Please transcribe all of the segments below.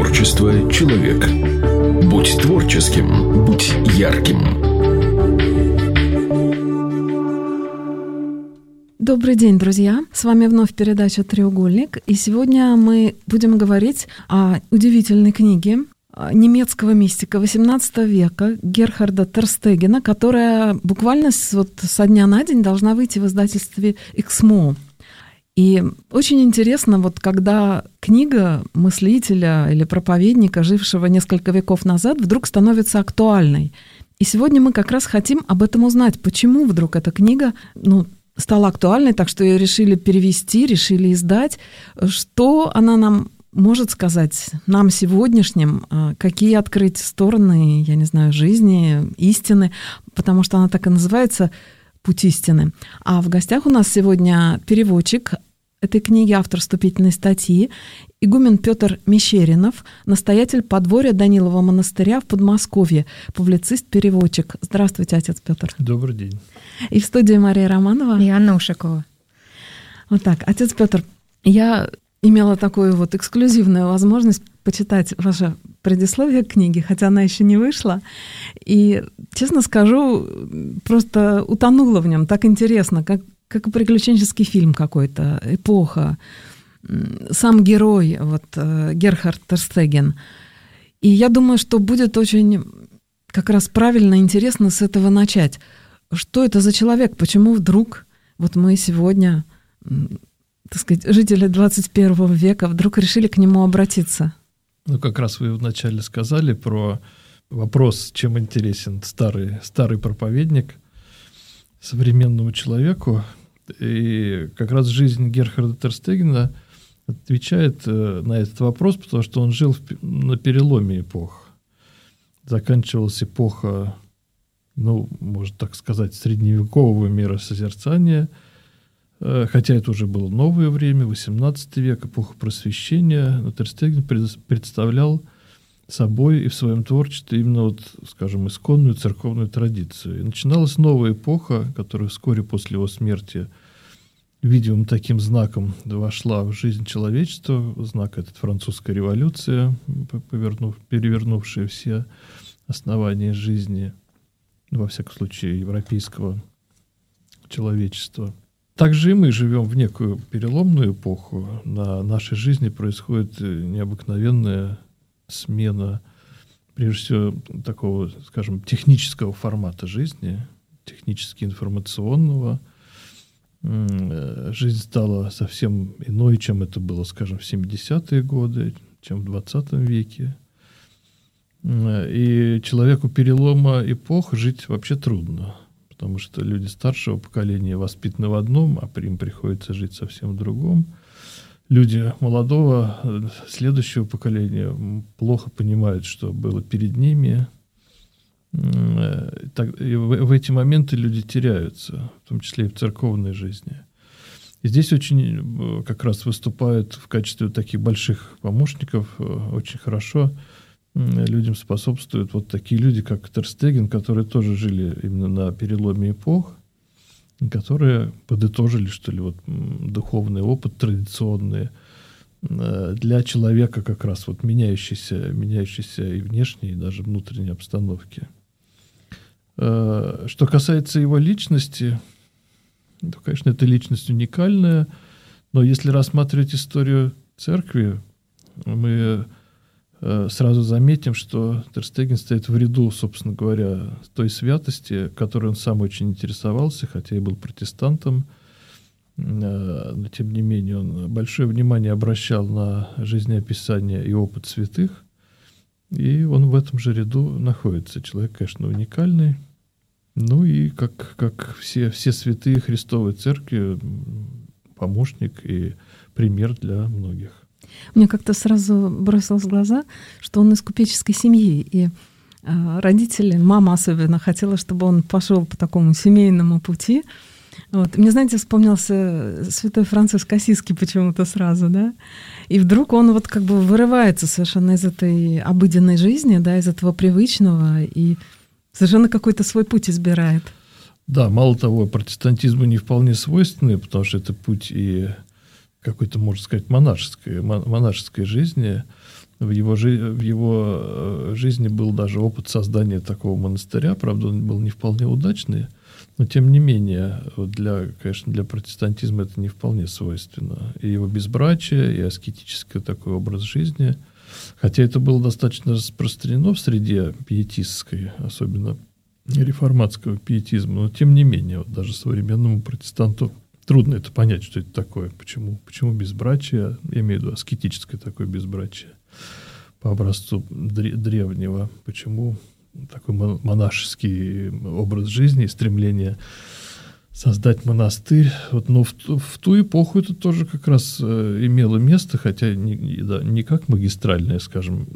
Творчество человек. Будь творческим, будь ярким. Добрый день, друзья! С вами вновь передача «Треугольник». И сегодня мы будем говорить о удивительной книге немецкого мистика XVIII века Герхарда Терстегена, которая буквально со дня на день должна выйти в издательстве «Эксмо». И очень интересно, когда книга мыслителя или проповедника, жившего несколько веков назад, вдруг становится актуальной. И сегодня мы как раз хотим об этом узнать, почему вдруг эта книга стала актуальной, так что ее решили перевести, решили издать. Что она нам может сказать, нам сегодняшним, какие открыть стороны, я не знаю, жизни, истины, потому что она так и называется «Путь истины». А в гостях у нас сегодня переводчик этой книги, автор вступительной статьи, игумен Петр Мещеринов, настоятель подворья Данилова монастыря в Подмосковье, публицист-переводчик. Здравствуйте, отец Петр. Добрый день. И в студии Мария Романова. И Анна Ушакова. Вот так. Отец Петр, я имела такую эксклюзивную возможность почитать ваше предисловие к книге, хотя она еще не вышла. И, честно скажу, просто утонула в нем. Так интересно, как приключенческий фильм какой-то, эпоха, сам герой, Герхард Терстеген. И я думаю, что будет очень как раз правильно и интересно с этого начать. Что это за человек? Почему вдруг мы сегодня, так сказать, жители 21 века, вдруг решили к нему обратиться? Как раз вы вначале сказали про вопрос, чем интересен старый проповедник современному человеку. И как раз жизнь Герхарда Терстегена отвечает на этот вопрос, потому что он жил на переломе эпох. Заканчивалась эпоха, можно так сказать, средневекового миросозерцания, хотя это уже было новое время, XVIII век, эпоха просвещения, но Терстеген представлял собой и в своем творчестве именно, исконную церковную традицию. И начиналась новая эпоха, которая вскоре после его смерти видимым таким знаком вошла в жизнь человечества. Знак этот — французская революция, перевернувшая все основания жизни, во всяком случае, европейского человечества. Также и мы живем в некую переломную эпоху. На нашей жизни происходит необыкновенная смена, прежде всего, такого, технического формата жизни, технически-информационного. Жизнь стала совсем иной, чем это было, в 70-е годы, чем в 20 веке. И человеку перелома эпох жить вообще трудно, потому что люди старшего поколения воспитаны в одном, а им приходится жить совсем в другом. Люди молодого, следующего поколения плохо понимают, что было перед ними. И в эти моменты люди теряются, в том числе и в церковной жизни. И здесь очень как раз выступают в качестве таких больших помощников, очень хорошо людям способствуют такие люди, как Терстеген, которые тоже жили именно на переломе эпох, которые подытожили, духовный опыт традиционный для человека как раз меняющейся и внешней, и даже внутренней обстановки. Что касается его личности, то, конечно, эта личность уникальная, но если рассматривать историю церкви, мы сразу заметим, что Терстеген стоит в ряду, собственно говоря, той святости, которой он сам очень интересовался, хотя и был протестантом, но тем не менее он большое внимание обращал на жизнеописание и опыт святых, и он в этом же ряду находится. Человек, конечно, уникальный, и как все святые Христовой Церкви, помощник и пример для многих. Мне как-то сразу бросилось в глаза, что он из купеческой семьи, и родители, мама особенно, хотела, чтобы он пошел по такому семейному пути. Мне, знаете, вспомнился святой Франциск Ассизский почему-то сразу, да? И вдруг он вырывается совершенно из этой обыденной жизни, да, из этого привычного, и совершенно какой-то свой путь избирает. Да, мало того, протестантизму не вполне свойственный, потому что это путь и какой-то, можно сказать, монашеской жизни. В его жизни был даже опыт создания такого монастыря. Правда, он был не вполне удачный, но тем не менее, конечно, для протестантизма это не вполне свойственно. И его безбрачие, и аскетический такой образ жизни. Хотя это было достаточно распространено в среде пиетистской, особенно реформатского пиетизма, но тем не менее, вот даже современному протестанту трудно это понять, что это такое. Почему безбрачие, я имею в виду аскетическое такое безбрачие по образцу древнего, почему такой монашеский образ жизни и стремление создать монастырь. Вот, но в ту эпоху это тоже как раз имело место, хотя не как магистральная, скажем,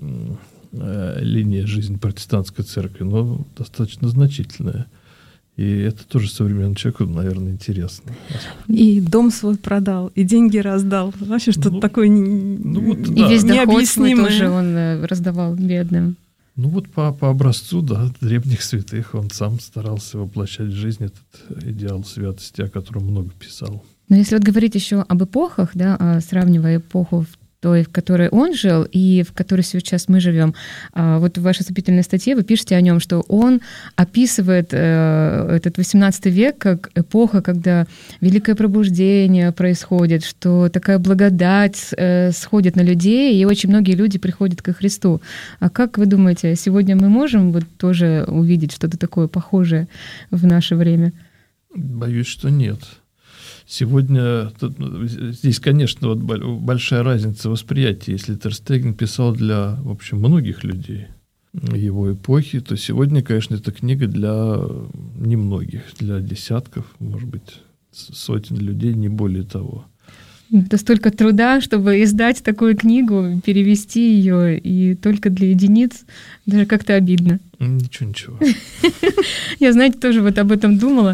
линия жизни протестантской церкви, но достаточно значительная. И это тоже современному человеку, наверное, интересно. И дом свой продал, и деньги раздал. Вообще что-то такое и весь доход свой тоже он раздавал бедным. Ну вот по образцу, да, древних святых он сам старался воплощать в жизнь этот идеал святости, о котором много писал. Но если вот говорить еще об эпохах, да, сравнивая эпоху той, в которой он жил, и в которой сейчас мы живем. Вот в вашей вступительной статье вы пишете о нем, что он описывает этот XVIII век как эпоха, когда великое пробуждение происходит, что такая благодать сходит на людей, и очень многие люди приходят ко Христу. А как вы думаете, сегодня мы можем вот тоже увидеть что-то такое похожее в наше время? Боюсь, что нет. Сегодня здесь, конечно, вот большая разница восприятия. Если Тер Стеген писал для, в общем, многих людей его эпохи, то сегодня, конечно, эта книга для немногих, для десятков, может быть, сотен людей, не более того. Это столько труда, чтобы издать такую книгу, перевести ее, и только для единиц даже как-то обидно. Ничего. Я, знаете, тоже вот об этом думала.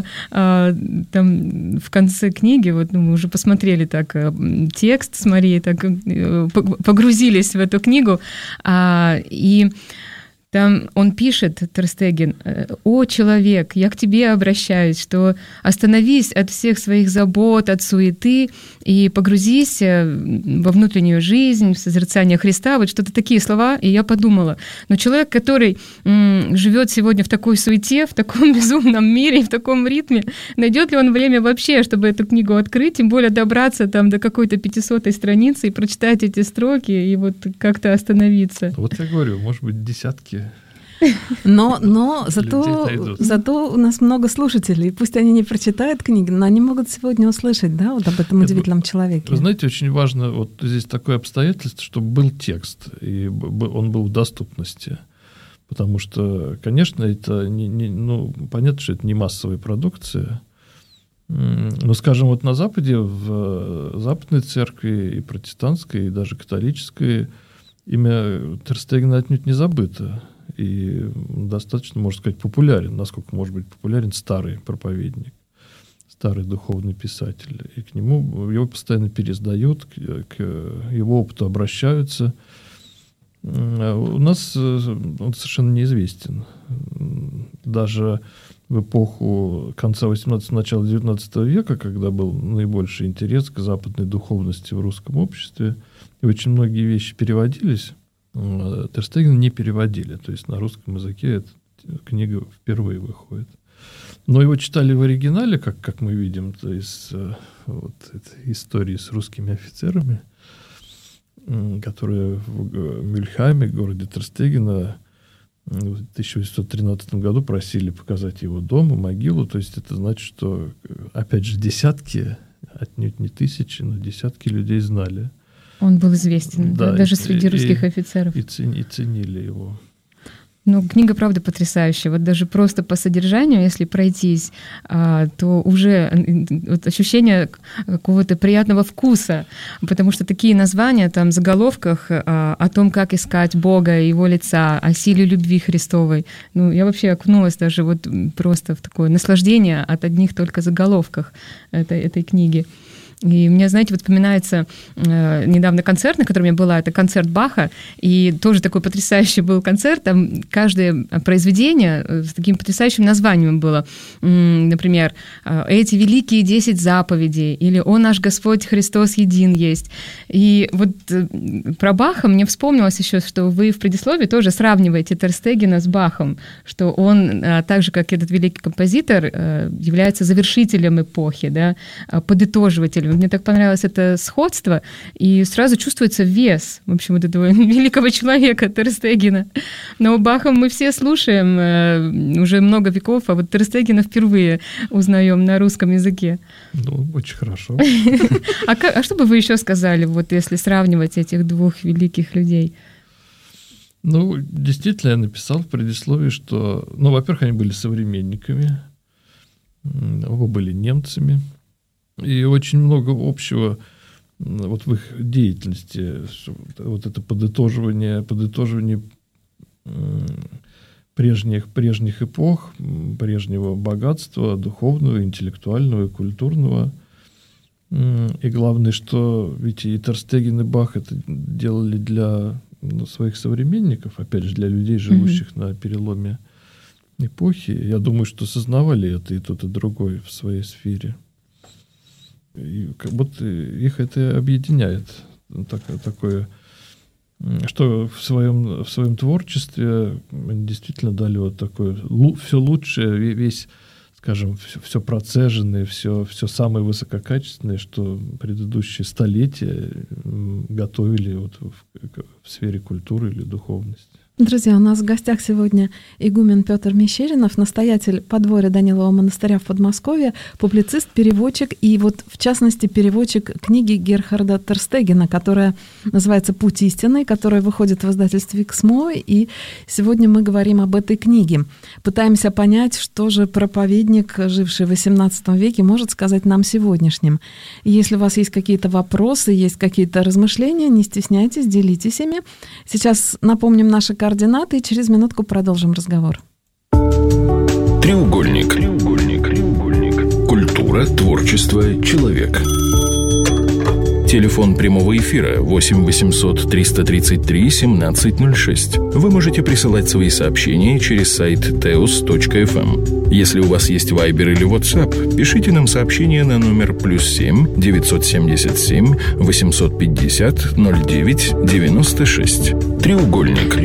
Там в конце книги, вот мы уже посмотрели так текст с Марией, так погрузились в эту книгу, и там он пишет, Тер Стеген: «О, человек, я к тебе обращаюсь, что остановись от всех своих забот, от суеты и погрузись во внутреннюю жизнь, в созерцание Христа». Вот что-то такие слова, и я подумала, но человек, который живет сегодня в такой суете, в таком безумном мире, в таком ритме, найдет ли он время вообще, чтобы эту книгу открыть, тем более добраться там до какой-то 500-й страницы и прочитать эти строки, и вот как-то остановиться? Вот я говорю, может быть, десятки. Но зато у нас много слушателей. Пусть они не прочитают книги, но они могут сегодня услышать, да, вот об этом удивительном человеке. Вы знаете, очень важно вот здесь такое обстоятельство, чтобы был текст, и он был в доступности. Потому что, конечно, это понятно, что это не массовая продукция. Но, скажем, вот на Западе, в западной церкви, и протестантской, и даже католической, имя Тер Стегена отнюдь не забыто. И достаточно, можно сказать, популярен, насколько может быть популярен старый проповедник, старый духовный писатель. И к нему его постоянно переиздают, к его опыту обращаются. У нас он совершенно неизвестен. Даже в эпоху конца XVIII, начала XIX века, когда был наибольший интерес к западной духовности в русском обществе, и очень многие вещи переводились, Тер Стегена не переводили. То есть на русском языке эта книга впервые выходит. Но его читали в оригинале, как мы видим, то есть вот этой истории с русскими офицерами, которые в Мюльхайме, городе Тер Стегена, в 1813 году просили показать его дом и могилу. То есть это значит, что, опять же, десятки, отнюдь не тысячи, но десятки людей знали. Он был известен, да, даже среди русских офицеров. И ценили его. Ну, книга, правда, потрясающая. Вот даже просто по содержанию, если пройтись, то уже вот ощущение какого-то приятного вкуса, потому что такие названия там в заголовках о том, как искать Бога и Его лица, о силе любви Христовой. Ну, я вообще окунулась даже вот просто в такое наслаждение от одних только заголовках этой книги. И мне, знаете, вот вспоминается недавно концерт, на котором я была, это концерт Баха, и тоже такой потрясающий был концерт, там каждое произведение с таким потрясающим названием было. Например, «Эти великие 10 заповедей» или «О наш Господь Христос един есть». И вот про Баха мне вспомнилось еще, что вы в предисловии тоже сравниваете Тер Стегена с Бахом, что он, так же, как этот великий композитор, является завершителем эпохи, да, подытоживателем. Мне так понравилось это сходство, и сразу чувствуется вес, в общем, вот этого великого человека Тер Стегена. Но Баха мы все слушаем уже много веков, а вот Тер Стегена впервые узнаем на русском языке. Ну, очень хорошо. А что бы вы еще сказали, вот если сравнивать этих двух великих людей? Ну, действительно, я написал в предисловии, что, ну, во-первых, они были современниками, оба были немцами, и очень много общего вот в их деятельности. Вот это подытоживание прежних эпох, прежнего богатства, духовного, интеллектуального и культурного. И главное, что ведь и Тер Стеген, и Бах это делали для своих современников, опять же, для людей, живущих на переломе эпохи. Я думаю, что сознавали это и тот, и другой в своей сфере. И как будто их это объединяет. Такое, что в своем творчестве они действительно дали вот такое все лучшее, весь, скажем, все процеженное, все самое высококачественное, что предыдущие столетия готовили вот в сфере культуры или духовности. Друзья, у нас в гостях сегодня игумен Петр Мещеринов, настоятель подворья Данилова монастыря в Подмосковье, публицист, переводчик и вот в частности переводчик книги Герхарда Тер Стегена, которая называется «Путь истины», которая выходит в издательстве «Эксмо», и сегодня мы говорим об этой книге. Пытаемся понять, что же проповедник, живший в XVIII веке, может сказать нам сегодняшним. И если у вас есть какие-то вопросы, есть какие-то размышления, не стесняйтесь, делитесь ими. Сейчас напомним наши координаты и через минутку продолжим разговор. Треугольник. Культура, творчество, человек. Телефон прямого эфира 8 800 333 1706. Вы можете присылать свои сообщения через сайт teos.fm. Если у вас есть Viber или WhatsApp, пишите нам сообщение на номер +7 977 850 09 96. Треугольник.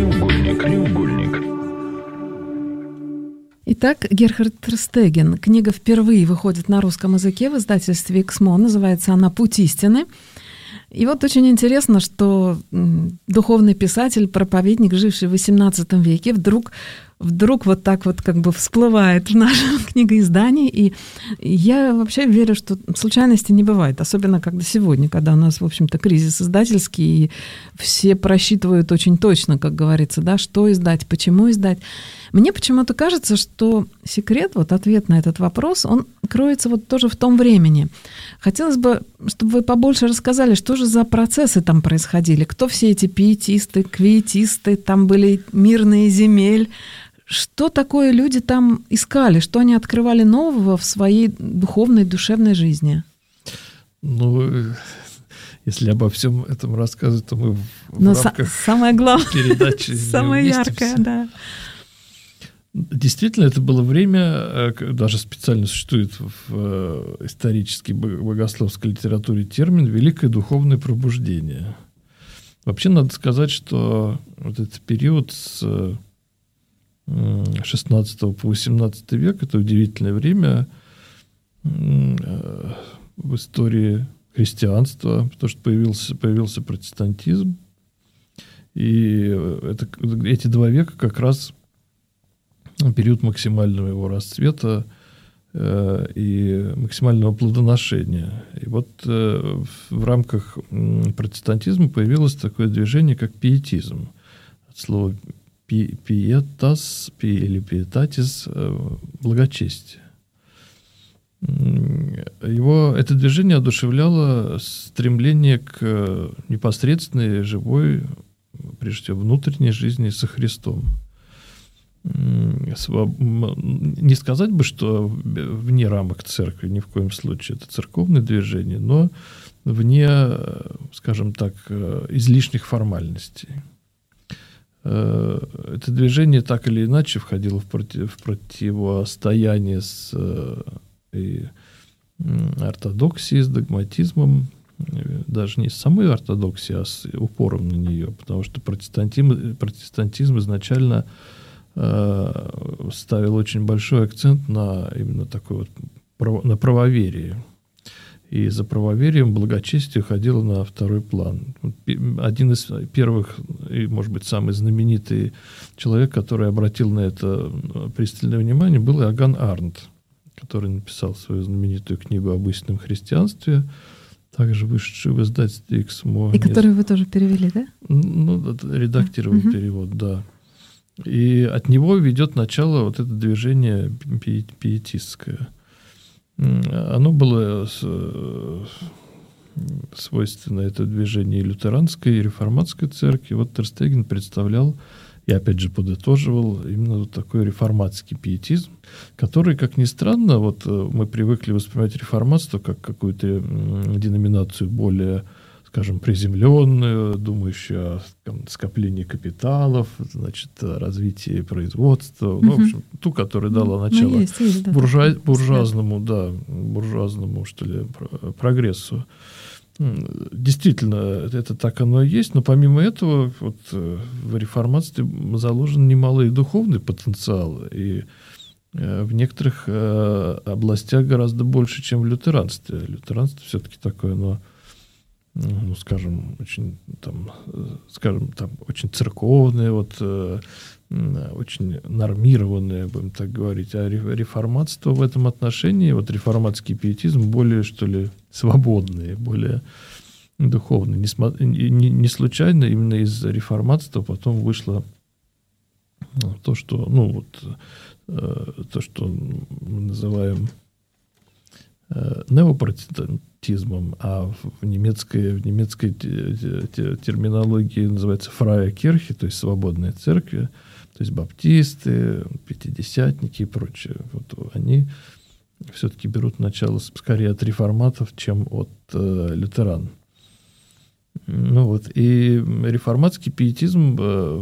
Итак, Герхард Тер Стеген. Книга впервые выходит на русском языке в издательстве «Эксмо». Называется она «Путь истины». И вот очень интересно, что духовный писатель, проповедник, живший в XVIII веке, вдруг вот так вот как бы всплывает в нашем книгоиздании. И я вообще верю, что случайности не бывает, особенно когда сегодня, когда у нас, в общем-то, кризис издательский, и все просчитывают очень точно, как говорится, да, что издать, почему издать. Мне почему-то кажется, что секрет, вот ответ на этот вопрос, он кроется вот тоже в том времени. Хотелось бы, чтобы вы побольше рассказали, что же за процессы там происходили, кто все эти пиетисты, квиетисты, там были мирные земель, что такое люди там искали, что они открывали нового в своей духовной, душевной жизни? Ну, если обо всем этом рассказывать, то мы в рамках самое главное, передачи самое яркое, да. Действительно, это было время, даже специально существует в исторической богословской литературе термин «великое духовное пробуждение». Вообще, надо сказать, что вот этот период с XVI по XVIII век – это удивительное время в истории христианства, потому что появился протестантизм. И эти 2 века как раз период максимального его расцвета и максимального плодоношения. И вот в рамках протестантизма появилось такое движение, как пиетизм. От слова пиетас или пиетатис – благочестие. Это движение одушевляло стремление к непосредственной, живой, прежде всего, внутренней жизни со Христом. не сказать бы, что вне рамок церкви, ни в коем случае, это церковное движение, но вне, скажем так, излишних формальностей. Это движение так или иначе входило в противостояние с ортодоксией, с догматизмом, даже не с самой ортодоксией, а с упором на нее, потому что протестантизм изначально ставил очень большой акцент на именно такой вот на правоверие. И за правоверием благочестие ходило на второй план. Один из первых, и, может быть, самый знаменитый человек, который обратил на это пристальное внимание, был Иоганн Арндт, который написал свою знаменитую книгу об истинном христианстве, также вышедшую в издательстве «Эксмо». И которую вы тоже перевели, да? Ну, редактировал перевод, да. И от него ведет начало вот это движение пиетистское. Оно было свойственно, это движение и лютеранской, и реформатской церкви. Вот Тер Стеген представлял и опять же подытоживал именно вот такой реформатский пиетизм, который, как ни странно, вот мы привыкли воспринимать реформатство как какую-то деноминацию более, скажем, приземленную, думающую о скоплении капиталов, значит, о развитии производства, ну, в общем, ту, которая дала начало буржуазному, что ли, прогрессу. Действительно, это так оно и есть, но помимо этого вот, в реформатстве заложен немалый духовный потенциал, и в некоторых областях гораздо больше, чем в лютеранстве. Лютеранство все-таки такое, но ну, скажем, очень очень церковное, вот, очень нормированное, будем так говорить. А реформатство в этом отношении, вот реформатский пиетизм более, что ли, свободный, более духовный. Не случайно именно из реформатства потом вышло то, что, ну, вот, то, что мы называем неопротестантизмом, а в немецкой терминологии называется «фрая кирхе», то есть свободные церкви, то есть баптисты, пятидесятники и прочее. Вот они все-таки берут начало скорее от реформатов, чем от лютеран. Ну вот, и реформатский пиетизм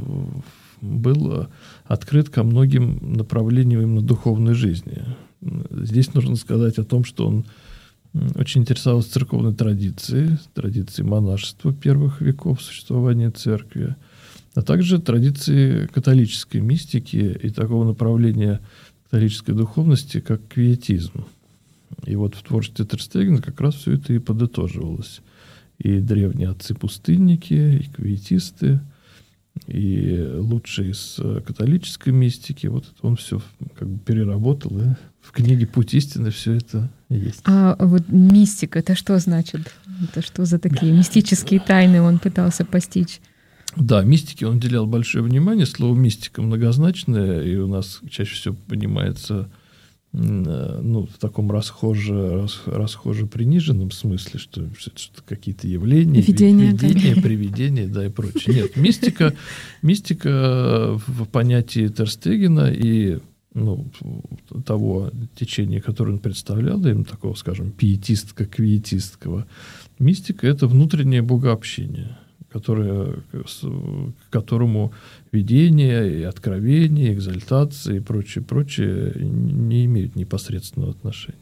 был открыт ко многим направлениям именно духовной жизни. Здесь нужно сказать о том, что он очень интересовался церковной традицией монашества первых веков существования церкви, а также традицией католической мистики и такого направления католической духовности, как квиетизм. И вот в творчестве Тер Стегена как раз все это и подытоживалось. И древние отцы-пустынники, и квиетисты, и лучшие из католической мистики. Вот это он все как бы переработал, и в книге «Путь истины» все это есть. А вот мистика, это что значит? Это что за такие мистические тайны он пытался постичь? Да, мистике он уделял большое внимание. Слово «мистика» многозначное, и у нас чаще всего понимается в таком расхоже приниженном смысле, что это какие-то явления, видения, привидения, да, и прочее. Нет, мистика в понятии Тер Стегена и того течения, которое он представлял, именно такого, скажем, пиетистско-квиетистского, мистика — это внутреннее богообщение, к которому видение и откровение, экзальтация и прочее не имеют непосредственного отношения.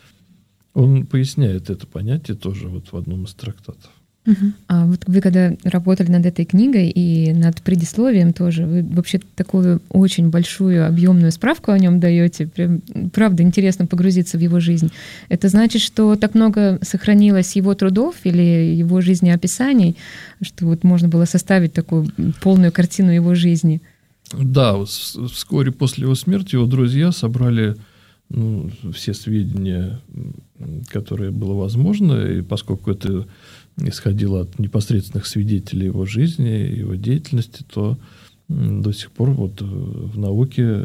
Он поясняет это понятие тоже вот в одном из трактатов. А вот вы когда работали над этой книгой и над предисловием тоже, вы вообще такую очень большую объемную справку о нем даете. Прям, правда, интересно погрузиться в его жизнь. Это значит, что так много сохранилось его трудов или его жизнеописаний, что вот можно было составить такую полную картину его жизни? Да, вскоре после его смерти его друзья собрали все сведения, которые было возможно, и поскольку это исходило от непосредственных свидетелей его жизни, его деятельности, то до сих пор вот в науке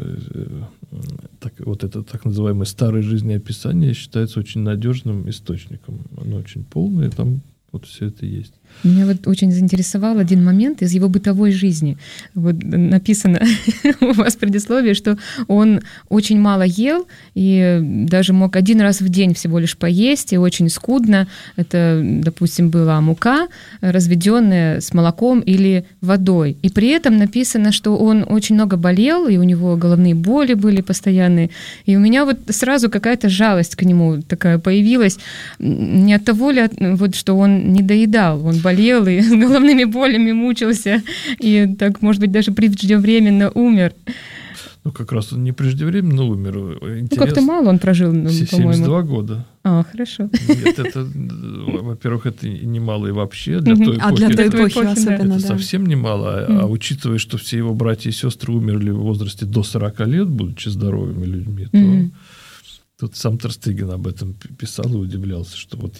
вот это так называемое старое жизнеописание считается очень надежным источником. Оно очень полное, там Вот все это есть. Меня вот очень заинтересовал один момент из его бытовой жизни. Вот написано у вас в предисловии, что он очень мало ел и даже мог один раз в день всего лишь поесть, и очень скудно. Это, допустим, была мука, разведенная с молоком или водой. И при этом написано, что он очень много болел, и у него головные боли были постоянные. И у меня вот сразу какая-то жалость к нему такая появилась. Не от того ли, вот, что он не доедал, он болел и с головными болями мучился, и так, может быть, даже преждевременно умер. Ну, как раз он не преждевременно умер. Ну, как-то мало он прожил, по-моему. 72 года. Хорошо. Нет, это, во-первых, это немало и вообще для той эпохи. А для той эпохи особенно, это совсем немало. А учитывая, что все его братья и сестры умерли в возрасте до 40 лет, будучи здоровыми людьми, то тут сам Тер Стеген об этом писал и удивлялся, что вот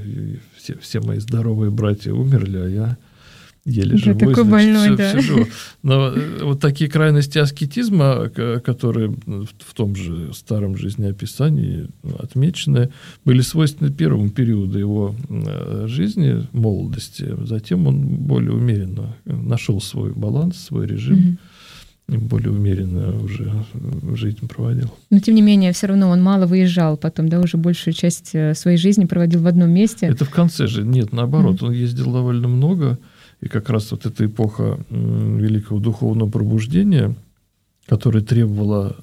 все мои здоровые братья умерли, а я еле живой. Такой больной, да. Все живо. Но вот такие крайности аскетизма, которые в том же старом жизнеописании отмечены, были свойственны первому периоду его жизни, молодости. Затем он более умеренно нашел свой баланс, свой режим. И более умеренно уже жизнь проводил. Но, тем не менее, все равно он мало выезжал потом, да, уже большую часть своей жизни проводил в одном месте. Это в конце же. Нет, наоборот, он ездил довольно много, и как раз вот эта эпоха великого духовного пробуждения, которая требовала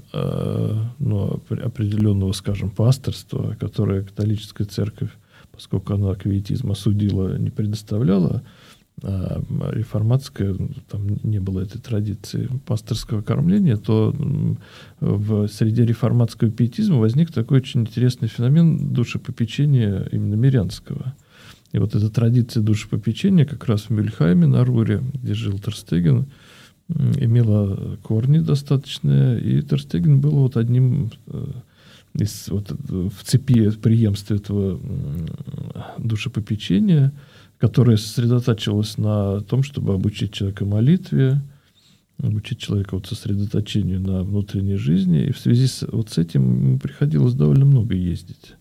определенного, скажем, пасторства, которое католическая церковь, поскольку она аквиетизм осудила, не предоставляла, а реформатская, там не было этой традиции пасторского кормления, то в среде реформатского пиетизма возник такой очень интересный феномен душепопечения именно мирянского. И вот эта традиция душепопечения как раз в Мюльхайме на Руре, где жил Тер Стеген, имела корни достаточные, и Тер Стеген был вот одним из в цепи преемства этого душепопечения, которая сосредотачивалась на том, чтобы обучить человека молитве, обучить человека сосредоточению на внутренней жизни. И в связи с этим ему приходилось довольно много ездить.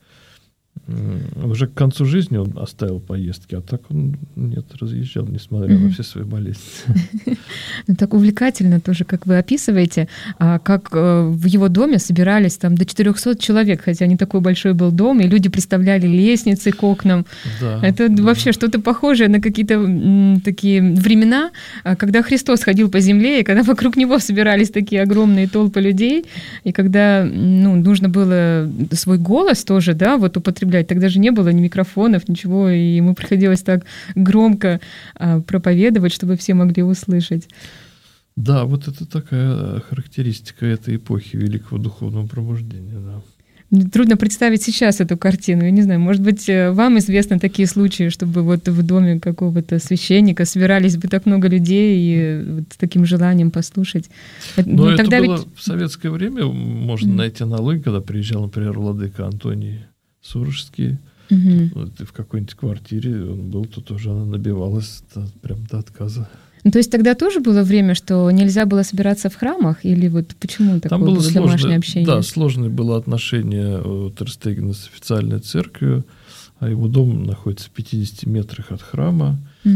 Уже к концу жизни он оставил поездки, а так он разъезжал, несмотря на все свои болезни. Ну, так увлекательно тоже, как вы описываете, как в его доме собирались там до 400 человек, хотя не такой большой был дом, и люди представляли лестницы к окнам. Да, это вообще что-то похожее на какие-то такие времена, когда Христос ходил по земле, и когда вокруг него собирались такие огромные толпы людей, и когда нужно было свой голос тоже, да, употреблять. Тогда же не было ни микрофонов, ничего, и ему приходилось так громко проповедовать, чтобы все могли услышать. Да, вот это такая характеристика этой эпохи великого духовного пробуждения, да. Трудно представить сейчас эту картину. Я не знаю, может быть, вам известны такие случаи, чтобы в доме какого-то священника собирались бы так много людей и с таким желанием послушать. Но это было в советское время, можно найти аналогию, когда приезжал, например, владыка Антоний Сурожский, в какой-нибудь квартире он был, то тоже она набивалась прям до отказа. То есть тогда тоже было время, что нельзя было собираться в храмах? Или почему такое было домашнее общение? Да, сложное было отношение у Тер Стегена с официальной церковью, а его дом находится в 50 метрах от храма,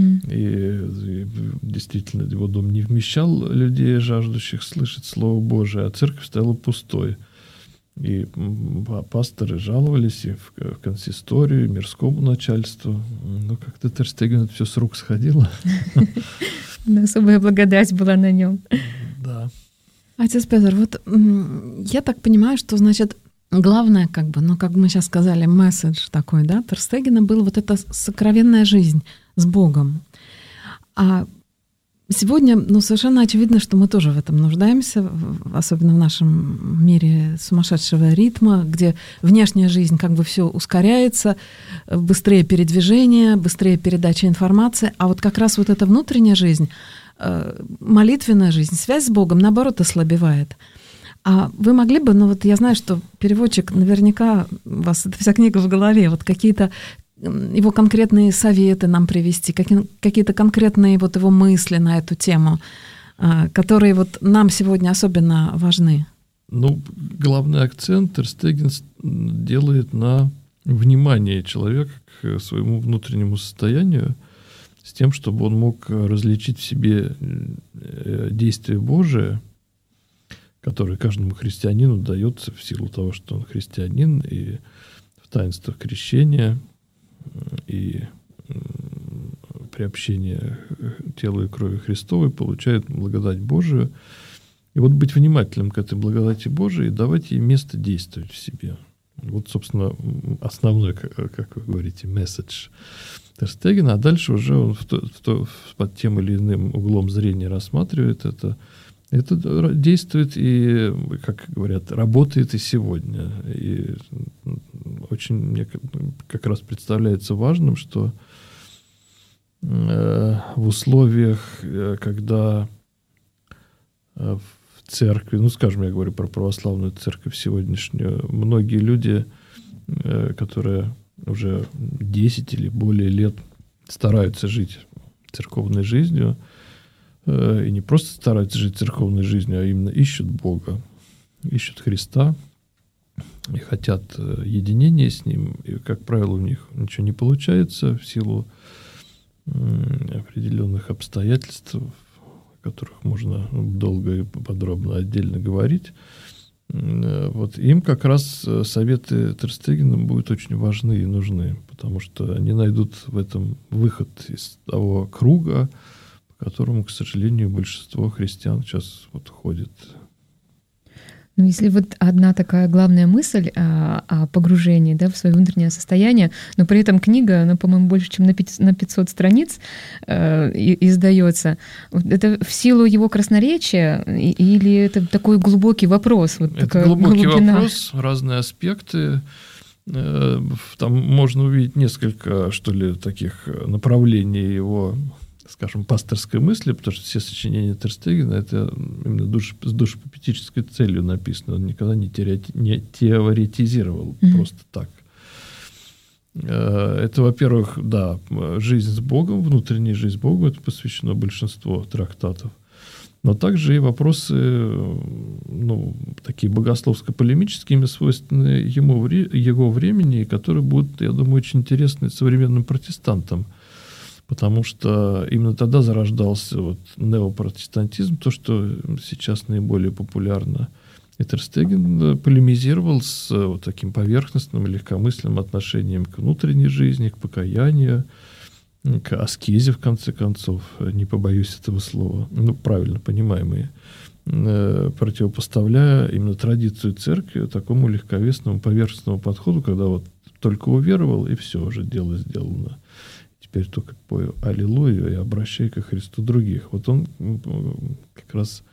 и действительно его дом не вмещал людей, жаждущих слышать Слово Божие, а церковь стояла пустой. И пасторы жаловались и в консисторию, и мирскому начальству. Но как-то Тер Стеген все с рук сходило. Особая благодать была на нем. Да. Отец Петр, я так понимаю, что, значит, главное, как мы сейчас сказали, месседж такой, да, Тер Стегена был эта сокровенная жизнь с Богом. А сегодня, совершенно очевидно, что мы тоже в этом нуждаемся, особенно в нашем мире сумасшедшего ритма, где внешняя жизнь все ускоряется, быстрее передвижение, быстрее передача информации, а как раз эта внутренняя жизнь, молитвенная жизнь, связь с Богом, наоборот, ослабевает. А вы могли бы, я знаю, что переводчик, наверняка у вас эта вся книга в голове, какие-то его конкретные советы нам привести, какие-то конкретные его мысли на эту тему, которые нам сегодня особенно важны? Главный акцент Тер Стеген делает на внимание человека к своему внутреннему состоянию с тем, чтобы он мог различить в себе действие Божие, которое каждому христианину дается в силу того, что он христианин, и в таинствах крещения, и приобщения тела и крови Христовой получает благодать Божию. И вот быть внимательным к этой благодати Божией и давать ей место действовать в себе. Вот, собственно, основной, как вы говорите, месседж Терстегена. А дальше уже он под тем или иным углом зрения рассматривает это. Это действует и, как говорят, работает и сегодня. И очень мне как раз представляется важным, что в условиях, когда в церкви, ну, скажем, я говорю про православную церковь сегодняшнюю, многие люди, которые уже 10 или более лет стараются жить церковной жизнью, и не просто стараются жить церковной жизнью, а именно ищут Бога, ищут Христа и хотят единения с Ним, и, как правило, у них ничего не получается в силу определенных обстоятельств, о которых можно долго и подробно отдельно говорить. Вот им как раз советы Терстегена будут очень важны и нужны, потому что они найдут в этом выход из того круга, по которому, к сожалению, большинство христиан сейчас вот ходит. Ну, если вот одна такая главная мысль о погружении, да, в свое внутреннее состояние, но при этом книга, она, по-моему, больше, чем на 500 страниц издается. Это в силу его красноречия или это такой глубокий вопрос? Вот это глубокий вопрос, разные аспекты. Там можно увидеть несколько, что ли, таких направлений его, скажем, пасторской мысли, потому что все сочинения Терстегена это именно с душепопетической целью написано. Он никогда не теоретизировал просто так. Это, во-первых, да, жизнь с Богом, внутренняя жизнь с Богом, это посвящено большинство трактатов. Но также и вопросы, ну, такие богословско-полемическими, свойственные его времени, которые будут, я думаю, очень интересны современным протестантам. Потому что именно тогда зарождался вот неопротестантизм, то, что сейчас наиболее популярно. И Терстеген полемизировал с вот таким поверхностным, легкомысленным отношением к внутренней жизни, к покаянию, к аскезе, в конце концов, не побоюсь этого слова, ну, правильно понимаемые, противопоставляя именно традицию церкви такому легковесному, поверхностному подходу, когда вот только уверовал, и все, уже дело сделано. Теперь только пою аллилуйю и обращай ко Христу других. Вот он как раз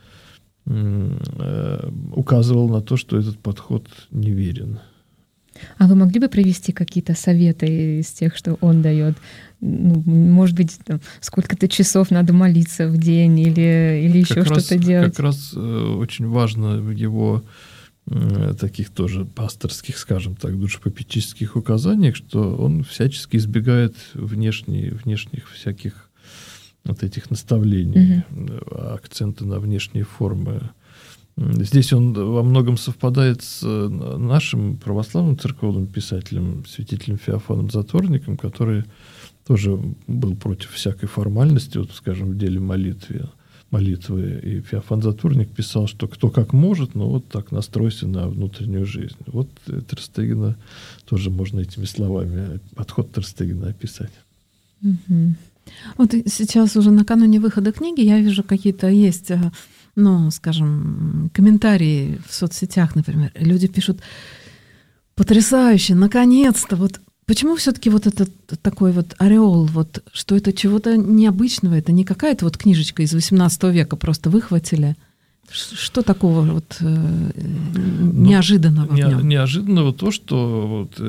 указывал на то, что этот подход неверен. А вы могли бы привести какие-то советы из тех, что он дает? Ну, может быть, там, сколько-то часов надо молиться в день или еще что-то делать? Как раз очень важно в его таких тоже пасторских, скажем так, душепопетических указаниях, что он всячески избегает внешних всяких вот этих наставлений, акцента на внешние формы. Здесь он во многом совпадает с нашим православным церковным писателем, святителем Феофаном Затворником, который тоже был против всякой формальности, вот, скажем, в деле молитвы. И Феофан Затворник писал, что кто как может, но вот так настройся на внутреннюю жизнь. Вот Терстегена тоже можно этими словами, подход Терстегена описать. Вот сейчас уже накануне выхода книги я вижу какие-то есть, ну, скажем, комментарии в соцсетях, например. Люди пишут: потрясающе, наконец-то, вот. Почему все-таки вот этот такой вот ореол, вот, что это чего-то необычного, это не какая-то вот книжечка из XVIII века просто выхватили? Что такого вот неожиданного в нем? Неожиданного то, что вот,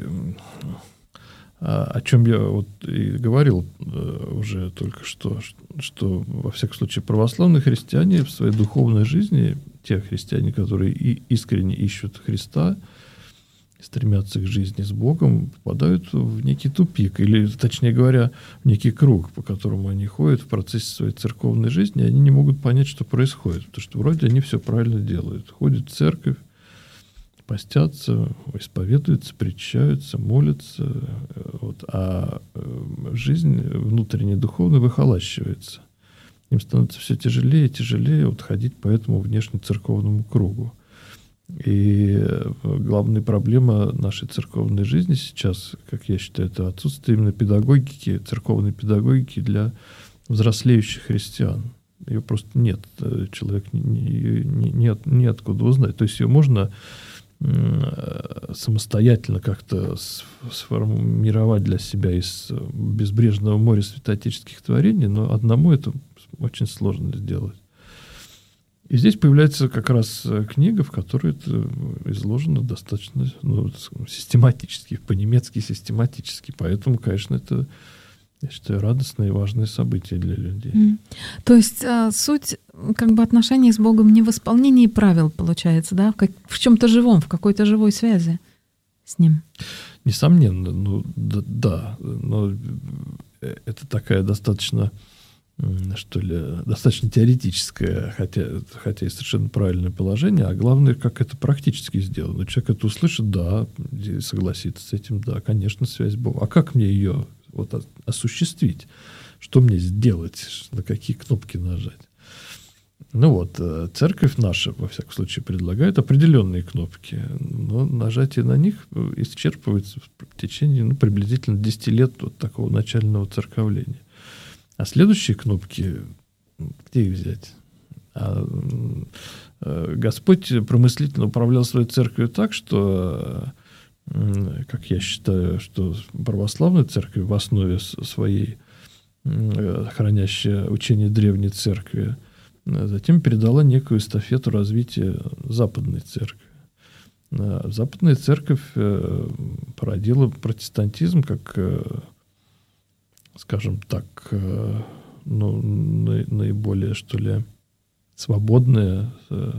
о чем я вот и говорил уже только что во всяком случае православные христиане в своей духовной жизни, те христиане, которые искренне ищут Христа, стремятся к жизни с Богом, попадают в некий тупик, или, точнее говоря, в некий круг, по которому они ходят в процессе своей церковной жизни, и они не могут понять, что происходит, потому что вроде они все правильно делают. Ходят в церковь, постятся, исповедуются, причащаются, молятся, а жизнь внутренне духовно выхолащивается. Им становится все тяжелее и тяжелее ходить по этому внешнецерковному кругу. И главная проблема нашей церковной жизни сейчас, как я считаю, это отсутствие именно педагогики, церковной педагогики для взрослеющих христиан. Ее просто нет. Человек неоткуда узнать. То есть ее можно самостоятельно как-то сформировать для себя из безбрежного моря святоотеческих творений, но одному это очень сложно сделать. И здесь появляется как раз книга, в которой это изложено достаточно систематически, по-немецки систематически. Поэтому, конечно, это, я считаю, радостное и важное событие для людей. То есть суть отношений с Богом не в исполнении правил, получается, да? В чем-то живом, в какой-то живой связи с Ним. Несомненно, да. Но это такая достаточно теоретическое, хотя и совершенно правильное положение, а главное, как это практически сделано. Человек это услышит, да, согласится с этим, да, конечно, связь Бога. А как мне ее осуществить? Что мне сделать? На какие кнопки нажать? Церковь наша, во всяком случае, предлагает определенные кнопки, но нажатие на них исчерпывается в течение приблизительно 10 лет такого начального церковления. А следующие кнопки, где их взять? Господь промыслительно управлял своей церковью так, что, как я считаю, что православная церковь в основе своей, хранящая учение древней церкви, затем передала некую эстафету развития западной церкви. Западная церковь породила протестантизм как, скажем так, наиболее, свободная,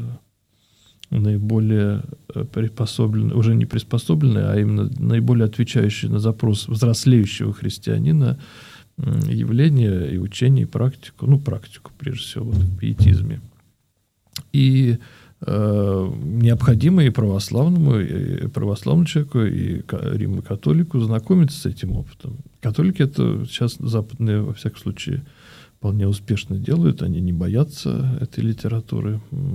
наиболее приспособленная, уже не приспособленная, а именно наиболее отвечающая на запрос взрослеющего христианина явление и учение, и практику, практику, прежде всего, в пиетизме. И необходимо и православному человеку, и римо-католику знакомиться с этим опытом. Католики это сейчас западные, во всяком случае, вполне успешно делают, они не боятся этой литературы,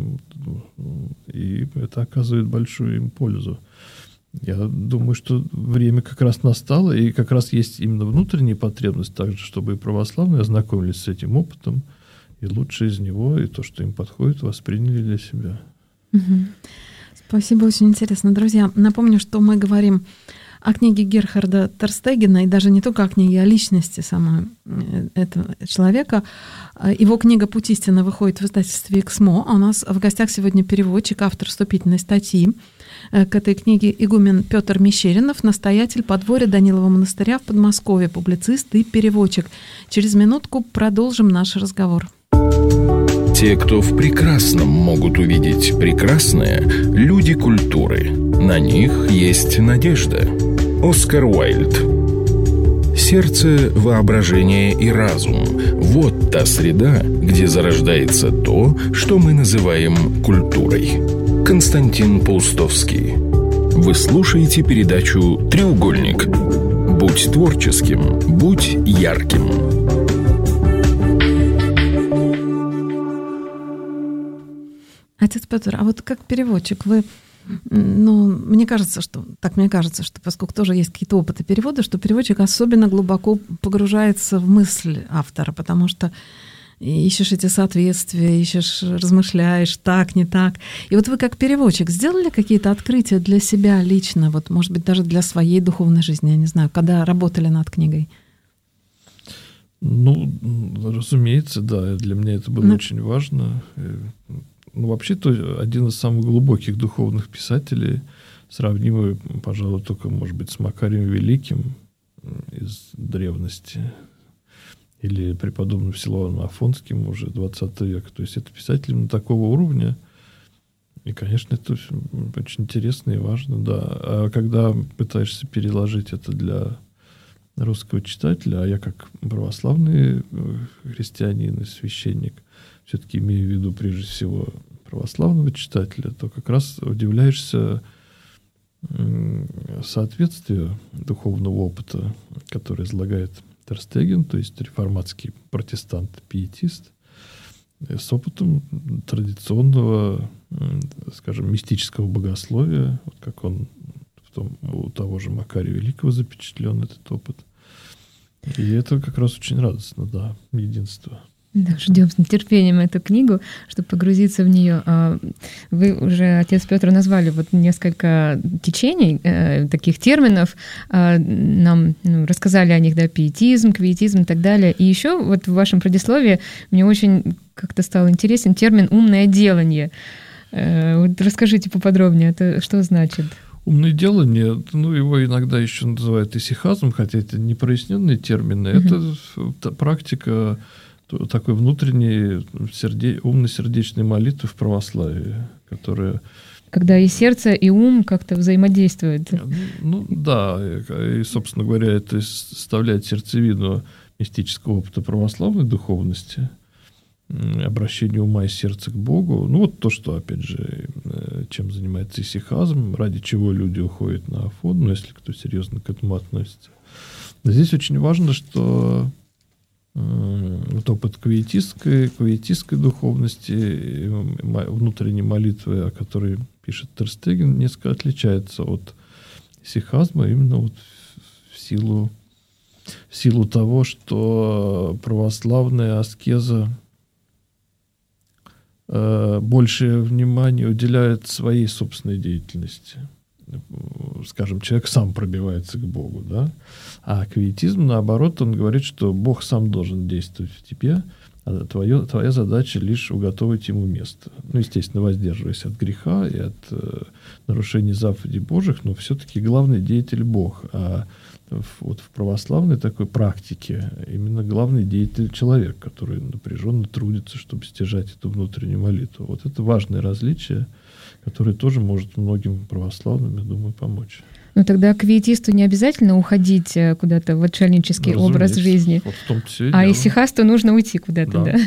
и это оказывает большую им пользу. Я думаю, что время как раз настало, и как раз есть именно внутренняя потребность также, чтобы и православные ознакомились с этим опытом, и лучшее из него, и то, что им подходит, восприняли для себя. Спасибо, очень интересно. Друзья, напомню, что мы говорим о книге Герхарда Терстегена, и даже не только о книге, а личности самого этого человека. Его книга «Путь истины» выходит в издательстве «Эксмо», а у нас в гостях сегодня переводчик, автор вступительной статьи к этой книге игумен Петр Мещеринов, настоятель подворья Данилова монастыря в Подмосковье, публицист и переводчик. Через минутку продолжим наш разговор. Те, кто в прекрасном могут увидеть прекрасное, люди культуры. На них есть надежда. Оскар Уайльд. Сердце, воображение и разум – вот та среда, где зарождается то, что мы называем культурой. Константин Паустовский. Вы слушаете передачу «Треугольник». Будь творческим, будь ярким. Отец Петр, а вот как переводчик вы, мне кажется, что поскольку тоже есть какие-то опыты перевода, что переводчик особенно глубоко погружается в мысль автора, потому что ищешь эти соответствия, размышляешь, так, не так. И вот вы как переводчик сделали какие-то открытия для себя лично, может быть, даже для своей духовной жизни, я не знаю, когда работали над книгой? Разумеется, да, для меня это было очень важно. Вообще-то один из самых глубоких духовных писателей, сравнимый, пожалуй, только, может быть, с Макарием Великим из древности, или преподобным Силуаном Афонским уже 20 века. То есть это писатели на такого уровня. И, конечно, это очень интересно и важно, да. А когда пытаешься переложить это для русского читателя, а я как православный христианин и священник все-таки имею в виду прежде всего православного читателя, то как раз удивляешься соответствие духовного опыта, который излагает тер Стеген, то есть реформатский протестант-пиетист, с опытом традиционного, скажем, мистического богословия, вот как он у того же Макария Великого запечатлен этот опыт. И это как раз очень радостно, да, единство. Да, ждем с нетерпением эту книгу, чтобы погрузиться в нее. Вы уже, отец Петр, назвали вот несколько течений, таких терминов, нам рассказали о них, да, пиетизм, квиетизм и так далее. И еще вот в вашем предисловии мне очень как-то стал интересен термин «умное делание». Вот расскажите поподробнее, это что значит? Умное делание, его иногда еще называют исихазм, хотя это не проясненные термины. Это практика такой внутренней умно-сердечной молитвы в православии, которая... Когда и сердце, и ум как-то взаимодействуют. Да, и, собственно говоря, это составляет сердцевину мистического опыта православной духовности, обращение ума и сердца к Богу. Вот то, что, опять же, чем занимается исихазм, ради чего люди уходят на Афон, если кто серьезно к этому относится. Но здесь очень важно, что вот опыт квиетистской духовности, внутренней молитвы, о которой пишет тер Стеген, несколько отличается от исихазма именно вот в силу того, что православная аскеза большее внимание уделяет своей собственной деятельности. Скажем, человек сам пробивается к Богу, да? А квиетизм, наоборот, он говорит, что Бог сам должен действовать в тебе, а твоя задача лишь уготовить ему место. Естественно, воздерживаясь от греха и от нарушений заповедей Божьих, но все-таки главный деятель Бог. А вот в православной такой практике именно главный деятель человек, который напряженно трудится, чтобы стяжать эту внутреннюю молитву. Вот это важное различие, которое тоже может многим православным, я думаю, помочь. Тогда квиетисту не обязательно уходить куда-то в отшельнический образ жизни. Вот в том-то все и а дело. Исихасту нужно уйти куда-то, да.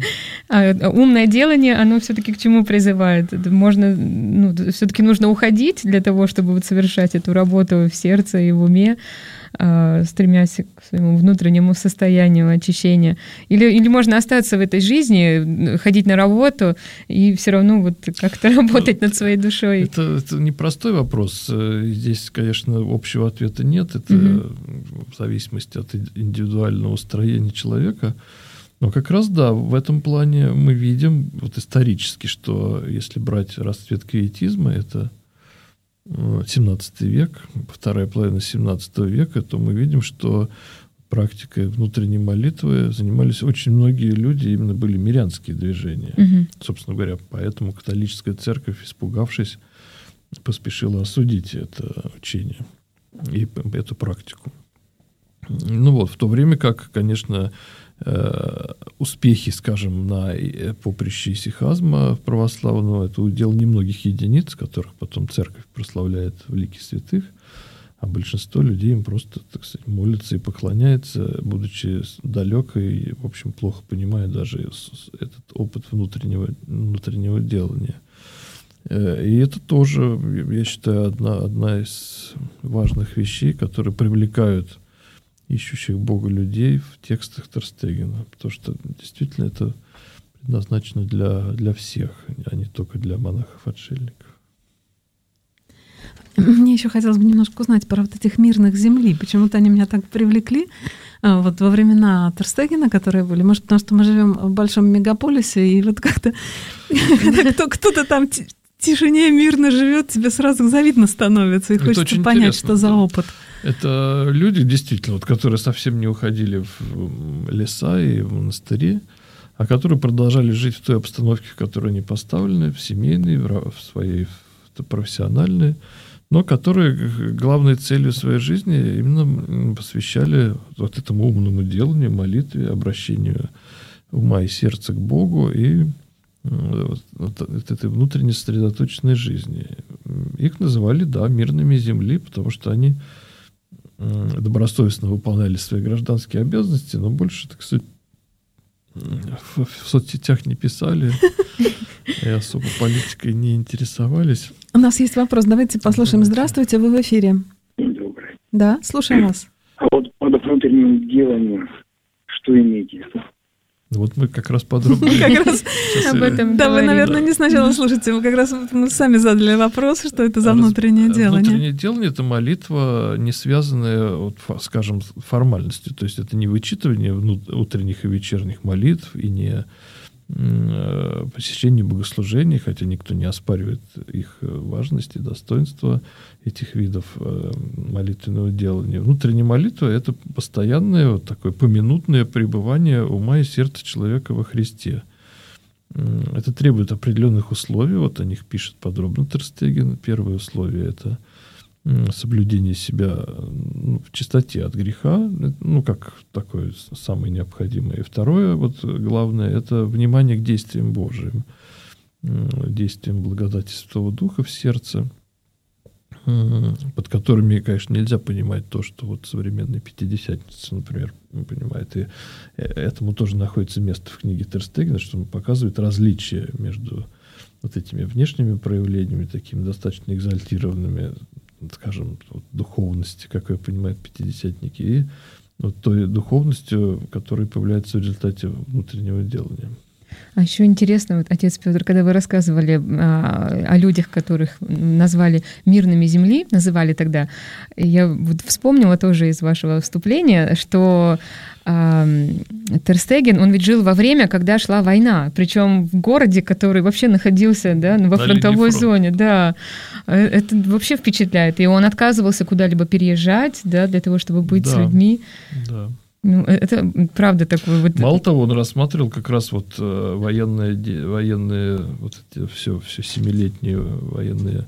А умное делание, оно все-таки к чему призывает? Можно, все-таки нужно уходить для того, чтобы вот совершать эту работу в сердце и в уме, стремясь к своему внутреннему состоянию очищения. Или можно остаться в этой жизни, ходить на работу и все равно вот как-то работать над своей душой. Это непростой вопрос. Здесь, конечно, общего ответа нет. Это в зависимости от индивидуального строения человека. Но как раз, да, в этом плане мы видим вот исторически, что если брать расцвет квиетизма, это 17 век, вторая половина 17 века, то мы видим, что практикой внутренней молитвы занимались очень многие люди, именно были мирянские движения. Собственно говоря, поэтому католическая церковь, испугавшись, поспешила осудить это учение и эту практику. В то время как, конечно, успехи, скажем, на поприще исихазма православного, это удел немногих единиц, которых потом церковь прославляет в лике святых, а большинство людей им просто, так сказать, молятся и поклоняются, будучи далеко и, в общем, плохо понимая даже этот опыт внутреннего делания. И это тоже, я считаю, одна из важных вещей, которые привлекают ищущих Бога людей в текстах тер Стегена, потому что действительно это предназначено для всех, а не только для монахов-отшельников. Мне еще хотелось бы немножко узнать про вот этих мирных земли. Почему-то они меня так привлекли вот во времена тер Стегена, которые были. Может, потому что мы живем в большом мегаполисе, и вот как-то кто-то там в тишине мирно живет, тебе сразу завидно становится, и хочется понять, что за опыт. Это люди, действительно, которые совсем не уходили в леса и в монастыри, а которые продолжали жить в той обстановке, в которой они поставлены, в семейной, в своей профессиональной, но которые главной целью своей жизни именно посвящали вот этому умному деланию, молитве, обращению ума и сердца к Богу и вот этой внутренне сосредоточенной жизни. Их называли, да, мирными земли, потому что они добросовестно выполняли свои гражданские обязанности, но больше, так сказать, в соцсетях не писали, и особо политикой не интересовались. У нас есть вопрос, давайте послушаем. Здравствуйте, вы в эфире. День добрый. Да, слушаем вас. А вот под внутренним деланием что имеете? Вот мы как раз подробно Как раз об этом да, вы, говорили. наверное, не сначала слушайте, вы как раз мы сами задали вопрос, что это за внутреннее делание. Внутреннее делание – это молитва, не связанная, вот, скажем, с формальностью. То есть это не вычитывание утренних и вечерних молитв и не посещение богослужений, хотя никто не оспаривает их важность и достоинство этих видов молитвенного делания. Внутренняя молитва – это постоянное вот такое поминутное пребывание ума и сердца человека во Христе. Это требует определенных условий, вот о них пишет подробно Тер Стеген. Первое условие – это соблюдение себя в чистоте от греха, как такое самое необходимое. И второе, вот главное, это внимание к действиям Божьим, действиям благодати Святого Духа в сердце, под которыми, конечно, нельзя понимать то, что вот современные пятидесятницы, например, понимают. И этому тоже находится место в книге Тер Стегена, что он показывает различия между вот этими внешними проявлениями, такими достаточно экзальтированными, скажем, вот, духовности, как ее понимают пятидесятники, и вот той духовностью, которая появляется в результате внутреннего делания. А еще интересно, вот, отец Петр, когда вы рассказывали о людях, которых назвали мирными земли, называли тогда, я вот вспомнила тоже из вашего вступления, что Тер Стеген, он ведь жил во время, когда шла война, причем в городе, который вообще находился, да, во фронтовой зоне. Да. Это вообще впечатляет. И он отказывался куда-либо переезжать, да, для того, чтобы быть с людьми. Да. Ну, это правда такой вот... Мало того, он рассматривал как раз вот военные вот эти все семилетние военную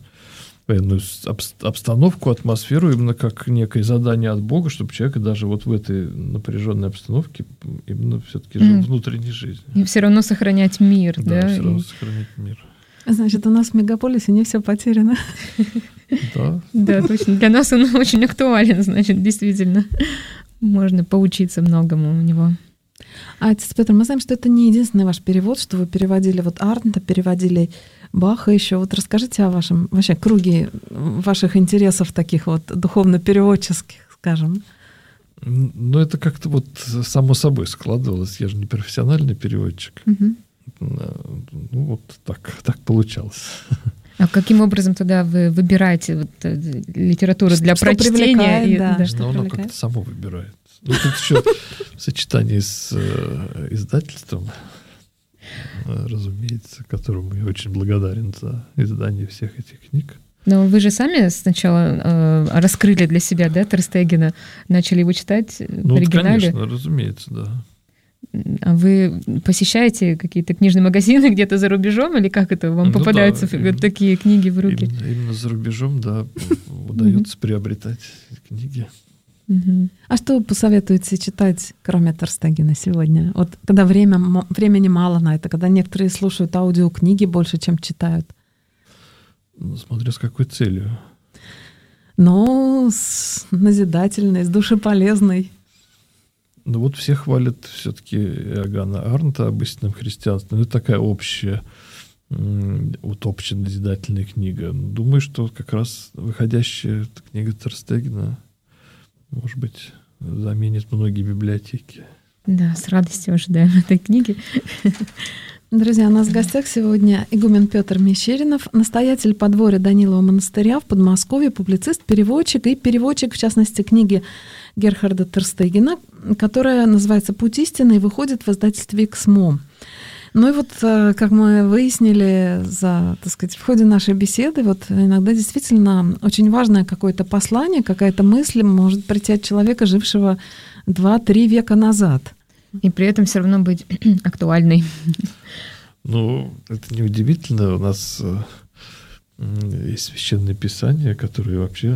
обстановку, атмосферу именно как некое задание от Бога, чтобы человек даже вот в этой напряженной обстановке именно все-таки жил внутренней жизнью. И все равно сохранять мир, да? Все равно сохранять мир. Значит, у нас в мегаполисе не все потеряно. Да. Да, точно. Для нас он очень актуален, значит, действительно. Можно поучиться многому у него. А, отец Петр, мы знаем, что это не единственный ваш перевод, что вы переводили вот Арнта, переводили Баха еще. Вот расскажите о вашем вообще круге ваших интересов таких вот духовно-переводческих, скажем. Ну, это как-то вот само собой складывалось. Я же не профессиональный переводчик. Угу. Ну, вот так получалось. А каким образом тогда вы выбираете вот литературу для прочтения? Что оно как-то само выбирает. Ну, тут еще в сочетании с издательством, разумеется, которому я очень благодарен за издание всех этих книг. Но вы же сами сначала раскрыли для себя, да, Тер Стегена, начали его читать в оригинале? Конечно, разумеется, да. А вы посещаете какие-то книжные магазины где-то за рубежом, или как это вам попадаются такие книги в руки? Именно за рубежом, да, удается приобретать книги. А что вы посоветуете читать, кроме Тер Стегена сегодня? Вот когда времени мало на это, когда некоторые слушают аудиокниги больше, чем читают. Ну, смотря с какой целью. Ну, с назидательной, с душеполезной. Ну вот все хвалят все-таки Иоганна Арнта об истинном христианстве. Ну, это такая общая назидательная книга. Думаю, что как раз выходящая книга Тер Стегена, может быть, заменит многие библиотеки. Да, с радостью ожидаем этой книги. Друзья, у нас в гостях сегодня игумен Петр Мещеринов, настоятель подворья Данилова монастыря в Подмосковье, публицист, переводчик и переводчик, в частности, книги Герхарда Тер Стегена, которая называется «Путь истины» и выходит в издательстве «Эксмо». Ну и вот, как мы выяснили в ходе нашей беседы, вот иногда действительно очень важное какое-то послание, какая-то мысль может прийти от человека, жившего 2-3 века назад. И при этом все равно быть актуальной. Ну, это неудивительно. У нас есть священное писание, которое вообще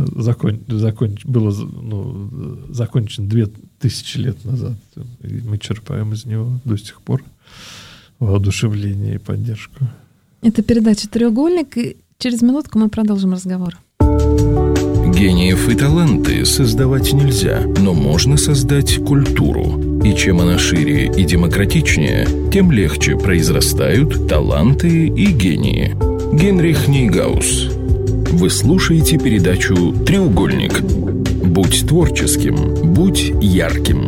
было закончено 2000 лет назад. И мы черпаем из него до сих пор воодушевление и поддержку. Это передача «Треугольник», и через минутку мы продолжим разговор. Гениев и таланты создавать нельзя, но можно создать культуру. И чем она шире и демократичнее, тем легче произрастают таланты и гении. Генрих Нейгаус. Вы слушаете передачу «Треугольник». Будь творческим, будь ярким.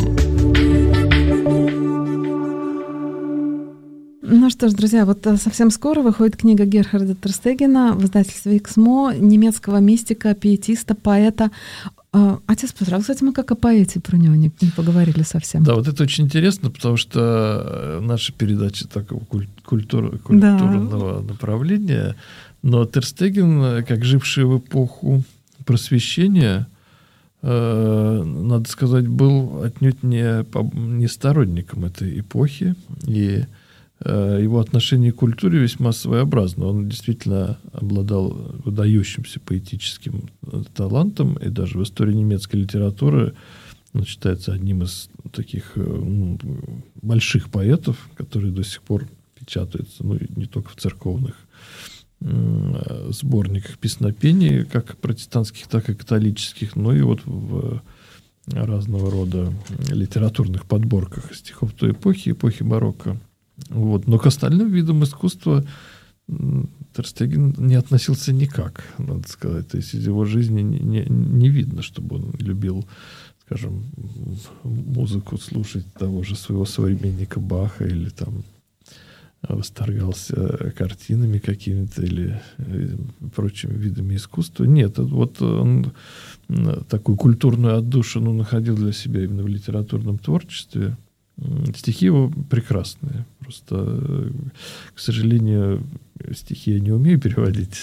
Ну что ж, друзья, вот совсем скоро выходит книга Герхарда Терстегена в издательстве «Эксмо», немецкого мистика, пиетиста, поэта. Отец Петр, кстати, мы как о поэте про него не поговорили совсем. Да, вот это очень интересно, потому что наша передача такого культурного направления, но Терстеген, как живший в эпоху просвещения, надо сказать, был отнюдь не сторонником этой эпохи, и его отношение к культуре весьма своеобразно. Он действительно обладал выдающимся поэтическим талантом, и даже в истории немецкой литературы он считается одним из таких больших поэтов, которые до сих пор печатаются, не только в церковных сборниках песнопений, как протестантских, так и католических, но и вот в разного рода литературных подборках стихов той эпохи барокко. Вот. Но к остальным видам искусства Терстеген не относился никак, надо сказать. То есть из его жизни не видно, чтобы он любил, скажем, музыку слушать того же своего современника Баха или там восторгался картинами какими-то или прочими видами искусства. Нет, вот он такую культурную отдушину находил для себя именно в литературном творчестве. Стихи его прекрасные. Просто, к сожалению, стихи я не умею переводить.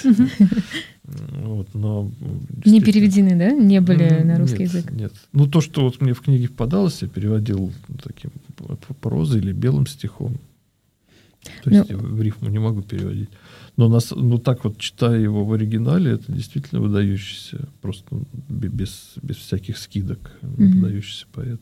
Но не переведены, да? Не были на русский язык? Нет. То, что вот мне в книге попадалось, я переводил таким прозой или белым стихом. То есть я в рифму не могу переводить. Но так вот, читая его в оригинале, это действительно выдающийся, просто без всяких скидок, выдающийся поэт.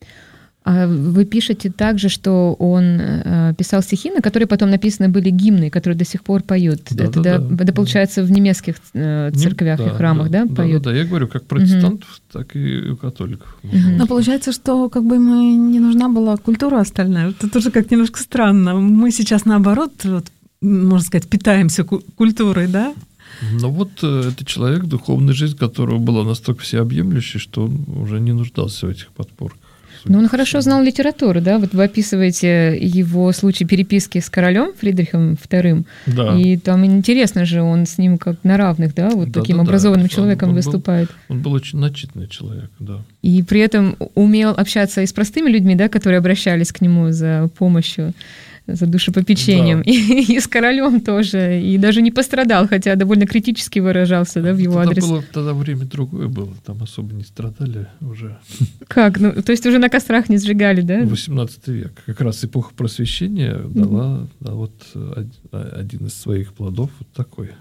А вы пишете также, что он писал стихи, на которые потом написаны были гимны, которые до сих пор поют. Это получается, в немецких церквях и храмах, да, поют? Да, я говорю, как протестантов, так и у католиков. Но получается, что как бы ему не нужна была культура остальная. Это тоже как немножко странно. Мы сейчас, наоборот, вот, можно сказать, питаемся культурой, да? Но вот это человек, духовная жизнь которого была настолько всеобъемлющей, что он уже не нуждался в этих подпорках. Но он хорошо знал литературу, да? Вот вы описываете его случай переписки с королем Фридрихом II. Да. И там интересно же, он с ним как на равных, да? Вот таким образованным человеком выступает. Он был очень начитанный человек, да. И при этом умел общаться и с простыми людьми, да, которые обращались к нему за помощью, за душепопечением, да. И с королем тоже, и даже не пострадал, хотя довольно критически выражался, да, в его адрес. Тогда время другое было, там особо не страдали уже. Как? То есть уже на кострах не сжигали, да? 18 век. Как раз эпоха просвещения дала вот один из своих плодов вот такой.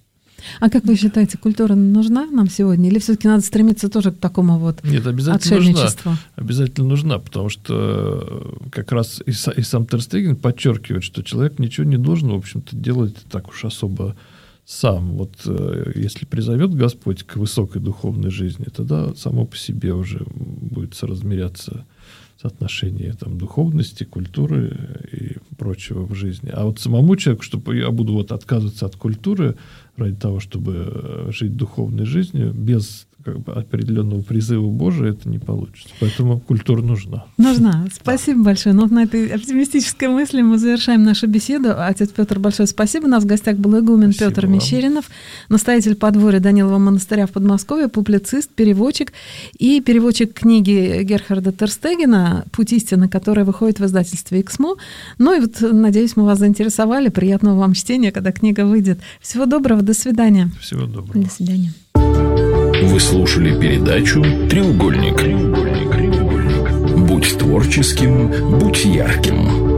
А как вы считаете, культура нужна нам сегодня? Или все-таки надо стремиться тоже к такому вот отшельничеству? Нет, обязательно нужна, потому что как раз и сам Терстеген подчеркивает, что человек ничего не должен, в общем-то, делать так уж особо сам. Вот если призовет Господь к высокой духовной жизни, тогда само по себе уже будет соразмеряться соотношение там, духовности, культуры и прочего в жизни. А вот самому человеку, чтобы я буду вот отказываться от культуры ради того, чтобы жить духовной жизнью, без определенного призыва Божия, это не получится. Поэтому культура нужна. Нужна. Спасибо большое. Но на этой оптимистической мысли мы завершаем нашу беседу. Отец Петр, большое спасибо. У нас в гостях был игумен Петр Мещеринов, настоятель подворья Данилова монастыря в Подмосковье, публицист, переводчик и переводчик книги Герхарда Терстегена «Путь истины», которая выходит в издательстве «Эксмо». Ну и вот, надеюсь, мы вас заинтересовали. Приятного вам чтения, когда книга выйдет. Всего доброго. До свидания. Всего доброго. До свидания. Вы слушали передачу «Треугольник». Будь творческим, будь ярким.